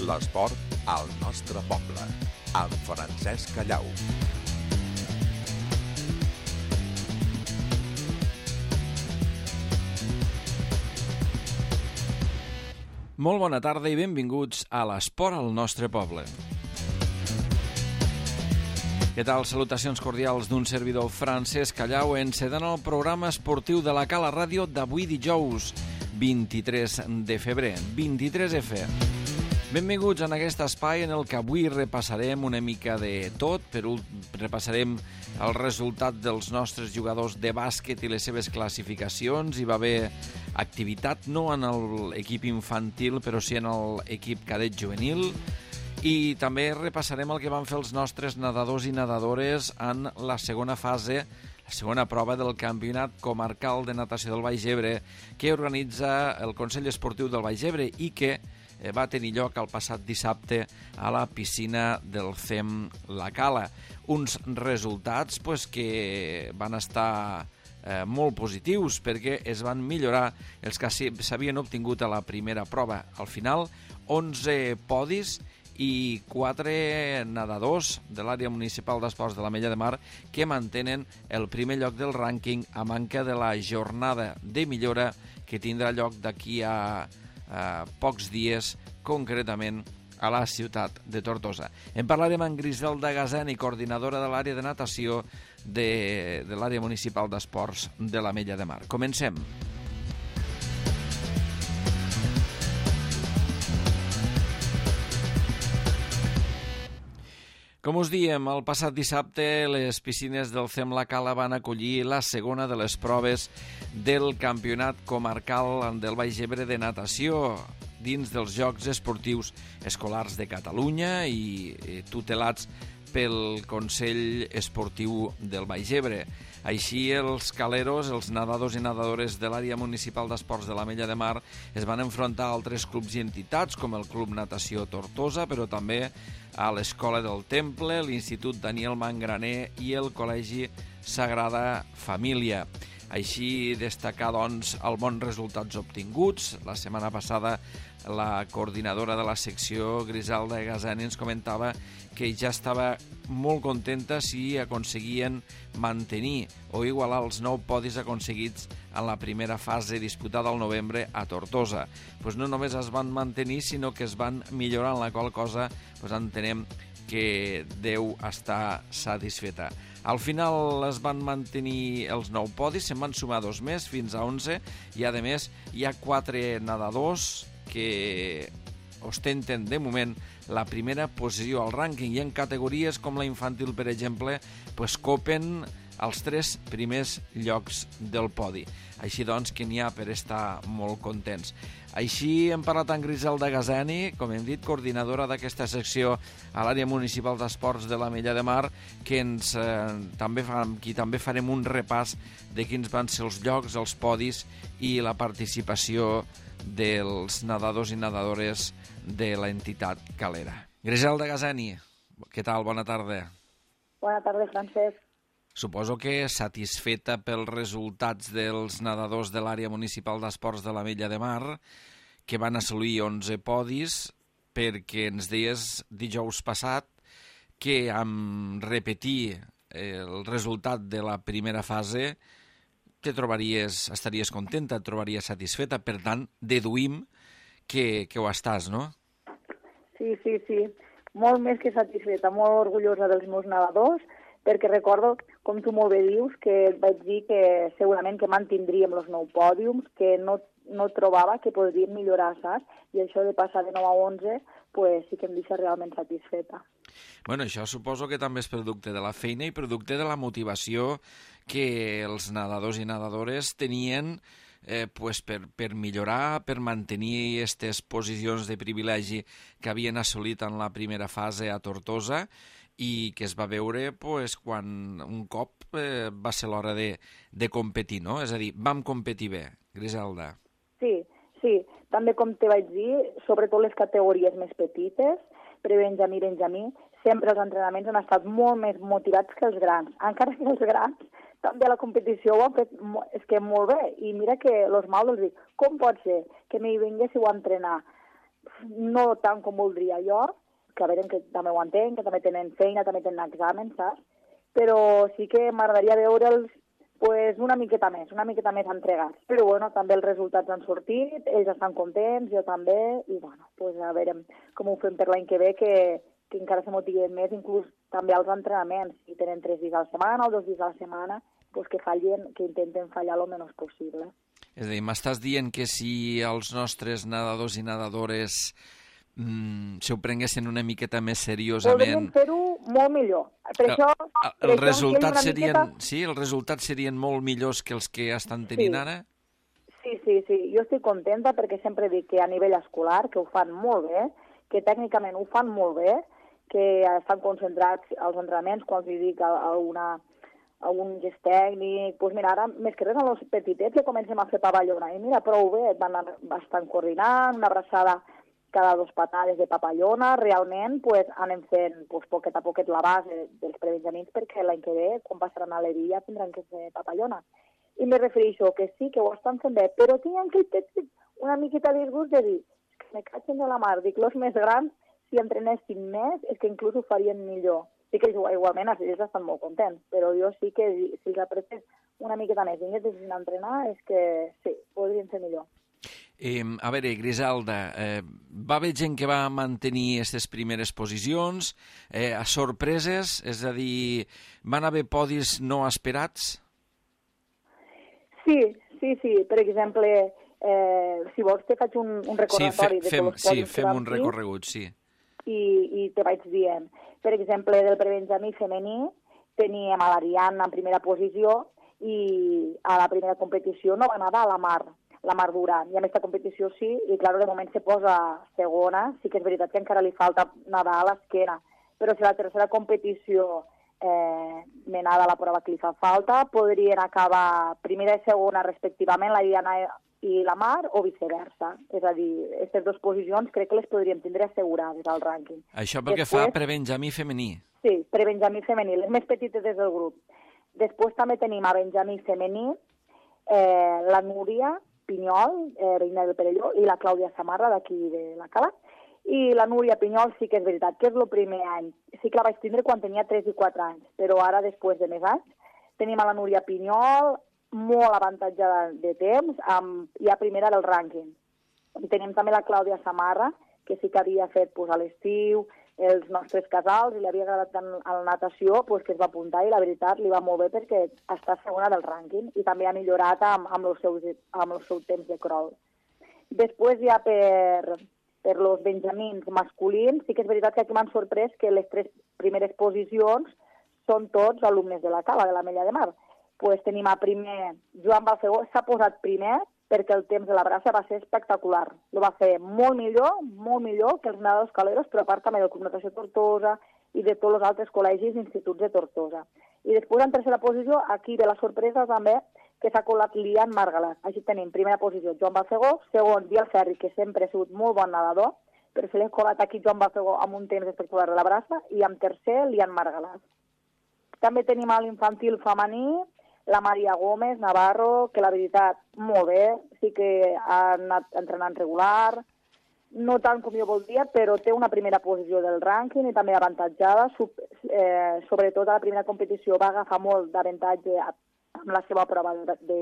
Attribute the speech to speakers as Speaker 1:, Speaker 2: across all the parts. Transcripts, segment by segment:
Speaker 1: L'esport al nostre poble, amb Francesc Callau.
Speaker 2: Molt bona tarda i benvinguts a l'esport al nostre poble. Què tal? Salutacions cordials d'un servidor Francesc Callau encedant el programa esportiu de la Cala Ràdio d'avui dijous, 23 de febrer, 23F. Benvinguts en aquest espai en el que avui repassarem una mica de tot, repassarem el resultat dels nostres jugadors de bàsquet i les seves classificacions. Hi va haver activitat no en l'equip infantil, però sí en l'equip cadet juvenil. I també repassarem el que van fer els nostres nedadors i nedadores en la segona fase, la segona prova del Campionat Comarcal de Natació del Baix Ebre, que organitza el Consell Esportiu del Baix Ebre i que va tenir lloc el passat dissabte a la piscina del CEM La Cala. Uns resultats que van estar molt positius perquè es van millorar els que s'havien obtingut a la primera prova. Al final, 11 podis i 4 nedadors de l'àrea municipal d'esports de l'Ametlla de Mar que mantenen el primer lloc del rànquing a manca de la jornada de millora que tindrà lloc d'aquí a pocs dies, concretament a la ciutat de Tortosa. En parlarem amb Griselda Gazani, coordinadora de l'àrea de natació de l'àrea municipal d'esports de l'Ametlla de Mar. Comencem. Com us diem, el passat dissabte les piscines del CEM La Cala van acollir la segona de les proves del Campionat Comarcal del Baix Ebre de natació dins dels Jocs Esportius Escolars de Catalunya i tutelats pel Consell Esportiu del Baix Ebre. Així, els caleros, els nedadors i nedadores de l'àrea municipal d'esports de l'Ametlla de Mar es van enfrontar a altres clubs i entitats com el Club Natació Tortosa, però també a l'Escola del Temple, l'Institut Daniel Mangraner i el Col·legi Sagrada Família. Així, destacar, doncs, els bons resultats obtinguts. La setmana passada, la coordinadora de la secció, Griselda Gazani, ens comentava que ja estava molt contenta si aconseguien mantenir o igualar els 9 podis aconseguits en la primera fase disputada al novembre a Tortosa. No només es van mantenir, sinó que es van millorar, en la qual cosa entenem que deu estar satisfeta. Al final es van mantenir els 9 podis, se'n van sumar 2 més, fins a 11, i a més hi ha 4 nedadors que ostenten de moment la primera posició al rànquing i en categories com la infantil, per exemple, copen els 3 primers llocs del podi. Així doncs que n'hi ha per estar molt contents. Així hem parlat amb Griselda Gazani, com hem dit, coordinadora d'aquesta secció a l'àrea municipal d'esports de l'Ametlla de Mar, que també farem un repàs de quins van ser els llocs, els podis i la participació dels nedadors i nedadores de l'entitat calera. Griselda Gazani, què tal? Bona tarda.
Speaker 3: Bona tarda, Francesc.
Speaker 2: Suposo que satisfeta pels resultats dels nedadors de l'àrea municipal d'esports de l'Ametlla de Mar, que van assolir 11 podis, perquè ens deies dijous passat que amb repetir el resultat de la primera fase estaries contenta, et trobaries satisfeta, per tant, deduïm que ho estàs, no?
Speaker 3: Sí. Molt més que satisfeta, molt orgullosa dels meus nedadors, perquè recordo, com tu molt bé dius, que et vaig dir que segurament que mantindríem els 9 pòdiums, que no trobava que podríem millorar, saps? I això de passar de 9 a 11, sí que em deixa realment satisfeta.
Speaker 2: Això suposo que també és producte de la feina i producte de la motivació que els nedadors i nedadores tenien per millorar, per mantenir aquestes posicions de privilegi que havien assolit en la primera fase a Tortosa i que es va veure quan un cop va ser l'hora de competir, no? És a dir, vam competir bé, Griselda.
Speaker 3: Sí. També, com te vaig dir, sobretot les categories més petites, pre-benjamí, benjamí, sempre els entrenaments han estat molt més motivats que els grans. Encara que els grans també la competició ho han fet molt bé. I mira que els mal els dic, com pot ser que m'hi vinguéssiu a entrenar? no tant com voldria jo, que a veure, que també ho entenc, que també tenen feina, també tenen exàmens, saps? Però sí que m'agradaria veure'ls pues, una miqueta més entregats. Però bueno, també els resultats han sortit, ells estan contents, jo també, i bueno, pues, a veure com ho fem per l'any que ve, que encara se motiven més, inclús també als entrenaments, si tenen 3 dies a la setmana o 2 dies a la setmana, pues, que intenten fallar el menys possible.
Speaker 2: És a dir, m'estàs dient que si els nostres nedadors i nedadores s'ho prenguessin una miqueta més seriosament...
Speaker 3: Podríem fer-ho molt millor. Per això...
Speaker 2: Els resultats serien molt millors que els que estan tenint ara?
Speaker 3: Sí. Jo estic contenta perquè sempre dic que a nivell escolar, que ho fan molt bé, que tècnicament ho fan molt bé, que estan concentrats als entrenaments, quan els dic algun gest tècnic, doncs mira, ara més que res amb els petitets que comencem a fer pavellona, i mira, prou bé, estan coordinant, una abraçada cada 2 patades de papallona, realment pues, anem fent pues, poquet a poquet la base dels prebenjamins perquè l'any que ve, quan passaran a l'Eria, tindran que fer papallona. I me refereixo que sí, que ho estan fent bé, però tinc aquell petit una miqueta de disgust de dir que me caguen de la mar, dic, els més grans, si entrenessin més, és que inclús ho farien millor. Sí que igualment ells estan molt contents, però jo sí que si els apretés una miqueta més i vinguessin a entrenar, és que sí, podrien ser millor.
Speaker 2: A veure, Griselda, va haver gent que va mantenir aquestes primeres posicions, a sorpreses, és a dir, van haver podis no esperats?
Speaker 3: Sí. Per exemple, si vols te faig un recordatori de tots els podis.
Speaker 2: Sí, fem un recorregut, sí.
Speaker 3: I te vaig dient. Per exemple, del prebenjamí femení teníem a l'Ariadna en primera posició i a la primera competició no va nedar a la Mar Duran. I en aquesta competició sí, i clar, de moment se posa segona. Sí que és veritat que encara li falta nedar a l'esquena, però si la tercera competició me nada la prova que li fa falta, podrien acabar primera i segona respectivament, l'Ariadna i la Mar, o viceversa. És a dir, aquestes 2 posicions crec que les podríem tindre assegurades al rànquing.
Speaker 2: Això pel que fa a prebenjamí femení.
Speaker 3: Sí, prebenjamí femení, les més petites des del grup. Després també tenim a benjamí femení, la Núria Pinyol, veïna del Perelló, i la Clàudia Samarra, d'aquí de la Cala. I la Núria Pinyol sí que és veritat, que és el primer any. Sí que la vaig tindre quan tenia 3 i 4 anys, però ara, després de més anys, tenim a la Núria Pinyol, molt avantatjada de temps, ja primera del rànquing. I tenim també la Clàudia Samarra, que sí que havia fet pues, a l'estiu els nostres casals i li havia agradat tant a la natació pues, que es va apuntar i la veritat li va molt bé perquè està segona del rànquing i també ha millorat amb el seu temps de crawl. Després ja per els benjamins masculins, sí que és veritat que aquí m'han sorprès que les 3 primeres posicions són tots alumnes de la Cala, de la Mella de Mar. Pues tenim a primer, Joan Balcegó s'ha posat primer perquè el temps de la braça va ser espectacular. Lo va fer molt millor que els nedadors caleros, però a part també del Club Natació Tortosa i de tots els altres col·legis i instituts de Tortosa. I després, en tercera posició, aquí ve la sorpresa també, que s'ha colat Lian Margalàs. Així tenim primera posició Joan Balcegó, segon Biel Ferri, que sempre ha sigut molt bon nedador, però se l'he colat aquí Joan Balcegó amb un temps espectacular de la braça, i amb tercer Lian Margalàs. També tenim a l'infantil femení, la Maria Gómez Navarro, que la veritat, molt bé, sí que ha anat entrenant regular, no tant com jo voldria, però té una primera posició del rànquing i també avantatjada, sobretot a la primera competició va agafar molt d'avantatge amb la seva prova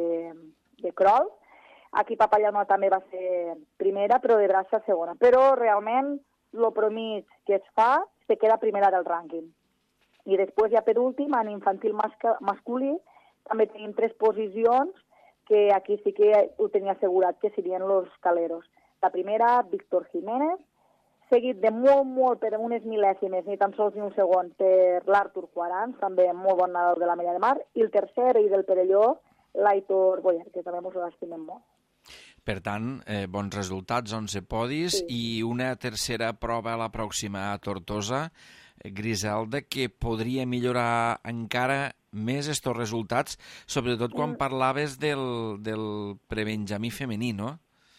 Speaker 3: de crawl. Aquí Papallona també va ser primera, però de braça segona. Però realment el promís que es fa se queda primera del rànquing. I després ja per últim, en infantil masculí, també tenim 3 posicions que aquí sí que ho tenia assegurat que serien los caleros. La primera, Víctor Jiménez, seguit de molt, per unes mil·lèsimes, ni tan sols ni un segon, per l'Artur Juarans, també molt bon nedador de la Mella de Mar, i el tercer, i del Perelló, l'Aitor Boyer, que també ens l'estimem molt.
Speaker 2: Per tant, bons resultats, 11 podis, sí. I una tercera prova a la pròxima a Tortosa, Griselda, que podria millorar encara més estos resultats, sobretot quan parlaves del prebenjamí femení, no?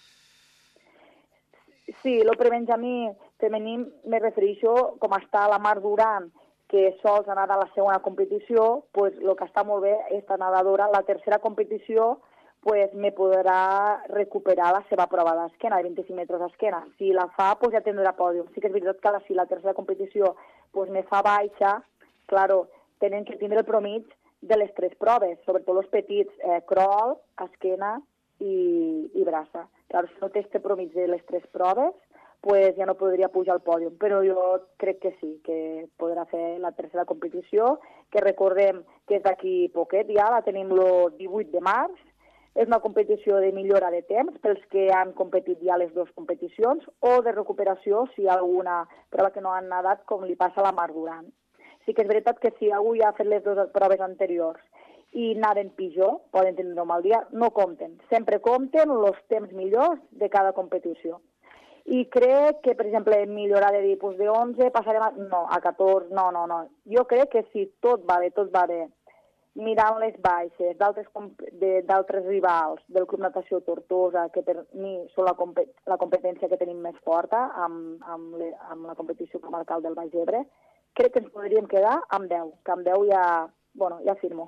Speaker 3: Sí, el prebenjamí femení me refereixo com està la Mar Duran, que sols ha anat a la segona competició, pues el que està molt bé, esta nedadora, la tercera competició, pues me podrà recuperar la seva prova d'esquena, de 25 metres d'esquena. Si la fa, pues ja tindrà pòdium. Sí que és veritat que si la tercera competició pues me fa baixa, claro, tenen que tindre el promig de les 3 proves, sobretot els petits, crawl, esquena i braça. Claro, si no té este promig de les 3 proves, pues ja no podria pujar al pòdium, però jo crec que sí, que podrà fer la tercera competició, que recordem que és d'aquí poquet ja, la tenim el 18 de març, és una competició de millora de temps pels que han competit ja les 2 competicions o de recuperació si hi ha alguna prova que no han nadat, com li passa a la Mar Durant. Sí que és veritat que si algú ja ha fet les 2 proves anteriors i naden pitjor, poden tenir un mal dia, no compten. Sempre compten els temps millors de cada competició. I crec que, per exemple, millorar de dir, pues de 11 passarem a 14, no. Jo crec que si tot va bé, mirant les baixes d'altres rivals del Club Natació Tortosa, que per mi són la competència que tenim més forta amb la competició comarcal del Baix Ebre, crec que ens podríem quedar amb 10, que amb 10 ja firmo.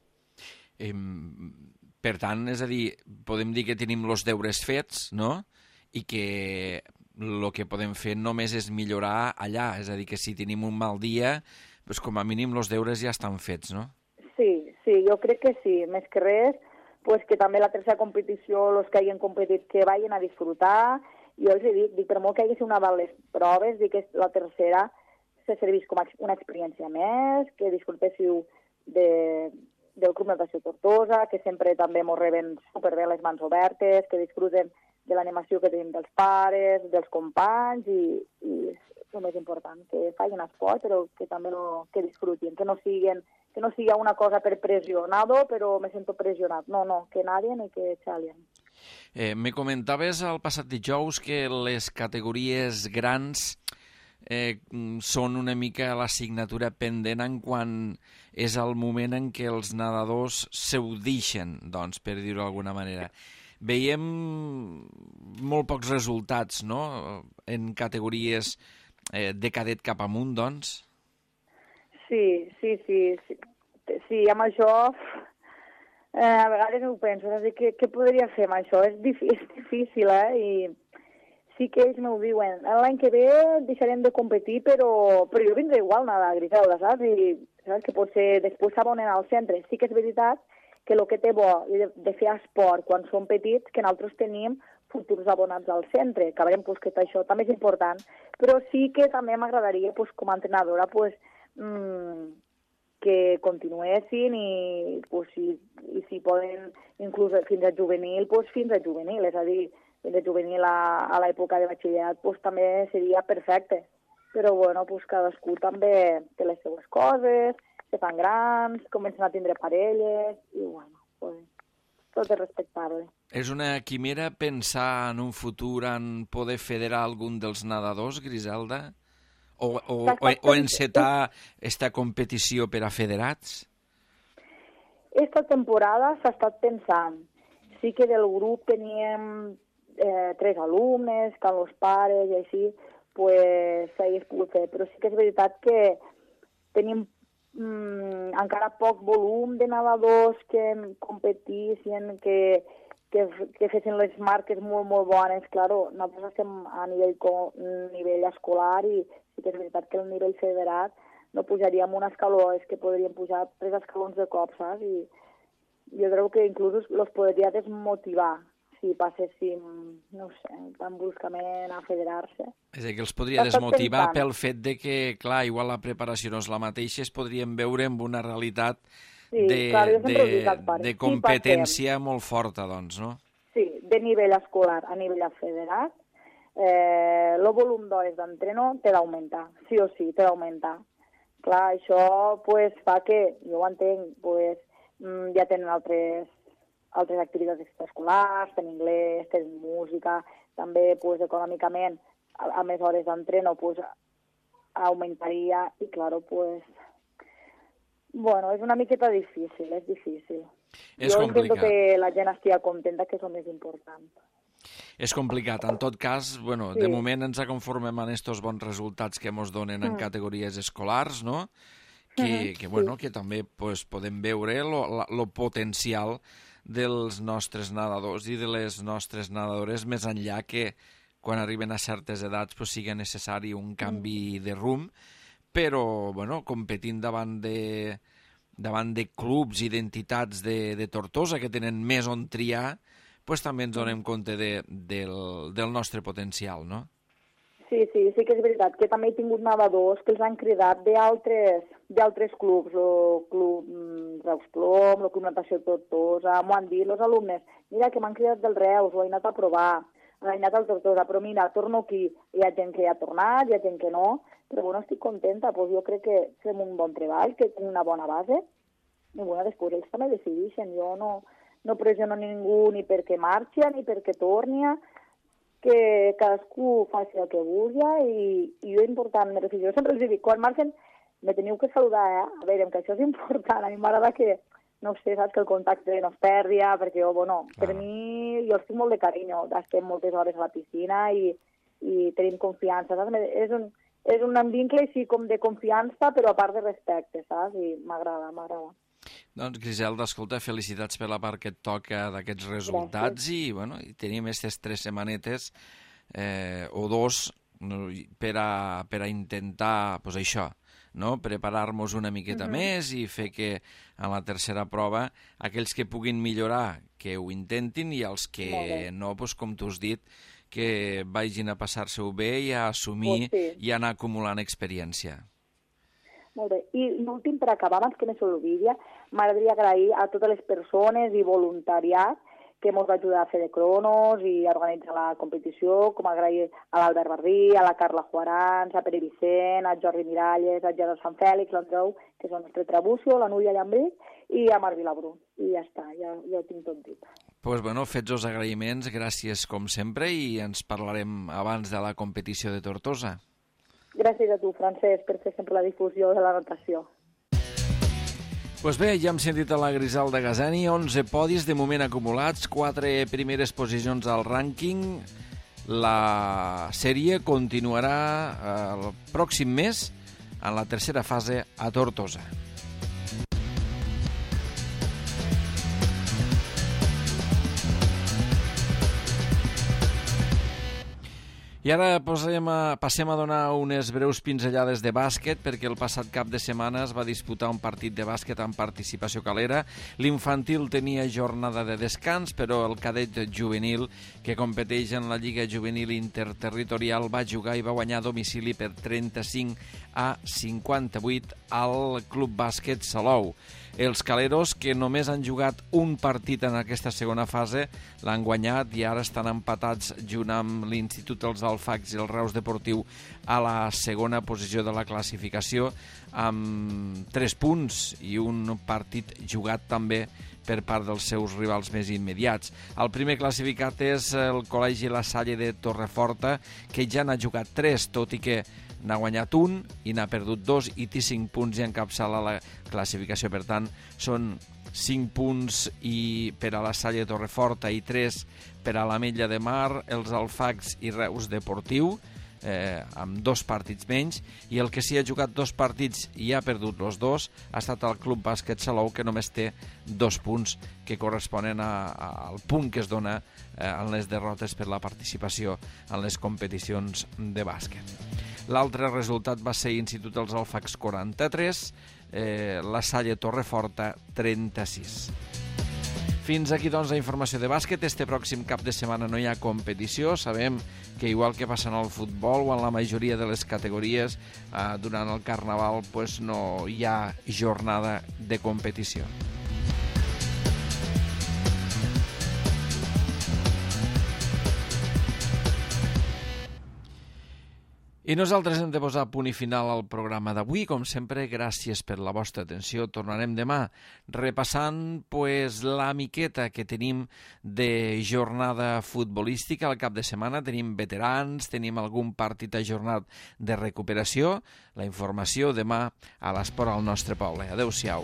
Speaker 2: Per tant, és a dir, podem dir que tenim els deures fets, no?, i que el que podem fer només és millorar allà, és a dir, que si tenim un mal dia, doncs com a mínim els deures ja estan fets, no?
Speaker 3: Sí, jo crec que sí. Més que res, pues que també la tercera competició, els que hagin competit, que vagin a disfrutar. Jo els dic, per molt que hi hagi una de les proves, dic que la tercera se serveix com una experiència més, que disfrutéssiu del Club Natació Tortosa, que sempre també mos reben superbé les mans obertes, que disfruten de l'animació que tenim dels pares, dels companys i el més important, que facin esport, però que també que disfrutin, que no sigui una cosa per pressionado, però me sento pressionat. No, que nadien i que xalien.
Speaker 2: Me comentaves el passat dijous que les categories grans són una mica l'assignatura pendent en quan és el moment en què els nedadors s'ho deixen, doncs, per dir-ho d'alguna manera. Veiem molt pocs resultats, no?, en categories de cadet cap amunt, doncs.
Speaker 3: Sí, amb això a vegades ho penso, què podria fer amb això? És difícil, i sí que ells m'ho diuen. L'any que ve deixarem de competir, però jo vindré igual a la Griselda, saps? I saps que potser després s'abonen al centre. Sí que és veritat que el que té bo de fer esport quan som petits, que nosaltres tenim futurs abonats al centre, que veurem que això també és important, però sí que també m'agradaria, com a entrenadora, que continuessin i si poden, inclús fins a juvenil, fins a juvenil, és a dir, fins a juvenil a l'època de batxillerat, també seria perfecte. Però, cadascú també té les seues coses, se fan grans, comencen a tindre parelles, i tot és respectable.
Speaker 2: És una quimera pensar en un futur en poder federar algun dels nedadors, Griselda? O encetar esta competició per a federats?
Speaker 3: Esta temporada s'ha estat pensant. Sí que del grup teníem 3 alumnes, que amb els pares i així, s'hagués pogut fer. Però sí que és veritat que tenim encara poc volum de nedadors que competissin, que fessin les marques molt, molt bones. Claro, nosaltres estem a nivell escolar i sí que és veritat que el nivell federat no pujaríem un escaló, és que podríem pujar 3 escalons de cop, saps? I jo crec que inclús els podria desmotivar si passéssim, no sé, tan bruscament a federar-se.
Speaker 2: És a dir, que els podria desmotivar pel fet de que, clar, igual la preparació no és la mateixa, es podrien veure amb una realitat de competència molt forta, doncs, no?
Speaker 3: Sí, de nivell escolar a nivell federat, el volum d'hores d'entreno té d'augmentar, sí o sí, té d'augmentar. Clar, això fa que, jo ho entenc, ja tenen altres activitats extraescolars, tenen anglès, tenen música, també econòmicament, a més hores d'entreno, augmentaria i, clar, és una miqueta difícil, és difícil. Jo intento que la gent estigui contenta, que és el més important.
Speaker 2: És complicat. En tot cas, de moment ens conformem amb aquests bons resultats que ens donen en categories escolars, no?, que també podem veure el potencial dels nostres nedadors i de les nostres nedadores, més enllà que quan arriben a certes edats sigui necessari un canvi de rumb, però competint davant de clubs i d'entitats de Tortosa que tenen més on triar, també ens donem compte del nostre potencial, no?
Speaker 3: Sí que és veritat, que també he tingut nedadors que els han cridat d'altres clubs, el Club Reus Plom, el Club Natació Tortosa, m'ho han dit els alumnes, mira que m'han cridat del Reus, ho he anat a provar, he anat al Tortosa, però mira, torno aquí, hi ha gent que ha tornat, hi ha gent que no, però estic contenta, jo crec que fem un bon treball, que tinc una bona base, i després ells també decideixen, jo no pressiono ningú ni perquè marxi ni perquè torni, que cadascú faci el que vulgui i jo important, me refiero, jo sempre els dic, quan marxen me teniu que saludar, a veure, que això és important, a mi m'agrada que, no sé, saps, que el contacte no es perdi, perquè per mi, jo estic molt de carinyo, estem moltes hores a la piscina i tenim confiança, saps? És un vincle així com de confiança, però a part de respecte, saps? I m'agrada.
Speaker 2: Doncs, Griselda, escolta, felicitats per la part que et toca d'aquests resultats i tenim aquestes 3 setmanetes o 2 per a intentar, això, preparar-nos una miqueta més i fer que en la tercera prova aquells que puguin millorar que ho intentin i els que no, com tu has dit, que vagin a passar-se-ho bé i a assumir i anar acumulant experiència.
Speaker 3: Molt bé. I l'últim, per acabar, abans que me s'olvidi, m'agradaria agrair a totes les persones i voluntariat que ens va ajudar a fer de cronos i a organitzar la competició, com agrair a l'Albert Bardí, a la Carla Juarans, a Pere Vicent, a Jordi Miralles, a Gerard Sant Fèlix, l'Andreu, que és el nostre Trabucio, la Núria Llambric i a Marc Vilabrú. I ja està, ja ho tinc tot dit.
Speaker 2: Doncs fets els agraïments, gràcies com sempre i ens parlarem abans de la competició de Tortosa.
Speaker 3: Gràcies a tu, Francesc, per fer sempre la difusió de la natació.
Speaker 2: Doncs bé, ja hem sentit a la Griselda Gazani, 11 podis de moment acumulats, 4 primeres posicions al rànquing. La sèrie continuarà el pròxim mes en la tercera fase a Tortosa. I ara passem a donar unes breus pinzellades de bàsquet, perquè el passat cap de setmana es va disputar un partit de bàsquet amb participació calera. L'infantil tenia jornada de descans, però el cadet juvenil, que competeix en la Lliga Juvenil Interterritorial, va jugar i va guanyar a domicili per 35-58 al Club Bàsquet Salou. Els caleros, que només han jugat un partit en aquesta segona fase, l'han guanyat i ara estan empatats junt amb l'Institut dels Alfacs i el Reus Deportiu a la segona posició de la classificació amb 3 punts i un partit jugat també per part dels seus rivals més immediats. El primer classificat és el Col·legi La Salle de Torreforta, que ja n'ha jugat 3, tot i que n'ha guanyat un i n'ha perdut 2 i té 5 punts i encapçala la classificació. Per tant, són 5 punts per a la Salle de Torreforta i 3 per a l'Ametlla de Mar, els Alfacs i Reus Deportiu, amb 2 partits menys, i el que sí ha jugat 2 partits i ha perdut els 2 ha estat el Club Bàsquet Salou, que només té 2 punts que corresponen al punt que es dona en les derrotes per la participació en les competicions de bàsquet. L'altre resultat va ser Institut dels Alfacs 43, la Salle Torreforta 36. Fins aquí, doncs, la informació de bàsquet. Este pròxim cap de setmana no hi ha competició. Sabem que, igual que passa en el futbol o en la majoria de les categories, durant el Carnaval no hi ha jornada de competició. I nosaltres hem de posar punt i final al programa d'avui. Com sempre, gràcies per la vostra atenció. Tornarem demà repassant la miqueta que tenim de jornada futbolística al cap de setmana. Tenim veterans, tenim algun partit ajornat de recuperació. La informació demà a l'Esport al nostre poble. Adéu-siau.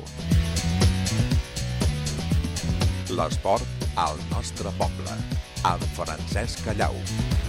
Speaker 1: L'esport al nostre poble, amb Francesc Callau.